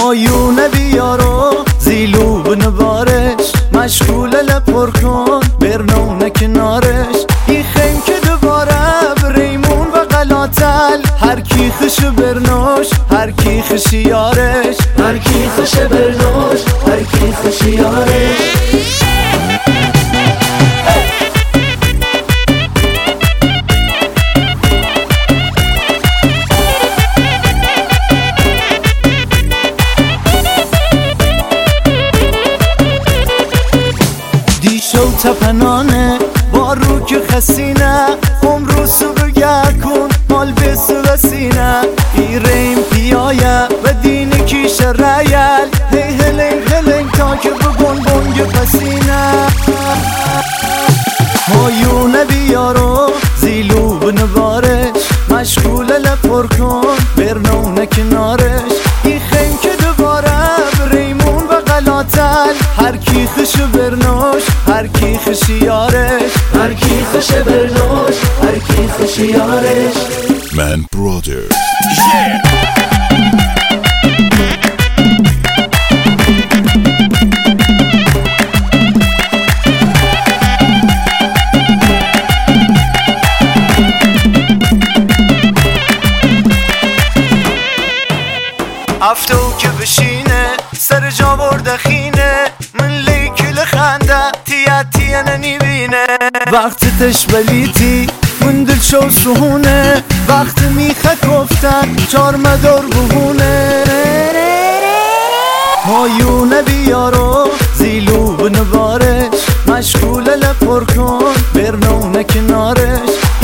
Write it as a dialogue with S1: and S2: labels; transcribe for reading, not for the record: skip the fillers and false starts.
S1: مایونه بیارو زیلو بنبارش مشغول لپر کن برنونه کنارش این خیم که دوباره بریمون و قلاتل هر کی خش برنوش هر کی خش یارش
S2: هر کی خش برنوش هر کی خش یارش
S1: دیشو تپنانه بارو که خسینه عمروسو بگرکن مال بسو وسینه ایرین پیایه و دین کیش ریل هی هلنگ تا که بگن بنگ پسینه مایونه بیارو زیلو بنبارش مشغول لپر کن برنونه کنارش این خیم که دوباره بریمون و قلاتل هر کی خش برنوش هر کی خش یارش
S2: هر کی خش برنوش هر کی خش یارش
S3: Man Brother
S1: افتو که بشینه سر جا برده خینه من لیکل خنده تیه ننیبینه وقت تشبلیتی من دل شو سهونه وقت میخه کفتن چار مدار بهونه مایونه بیارو زیلو بنبارش مشغول لپر کن برنونه کنارش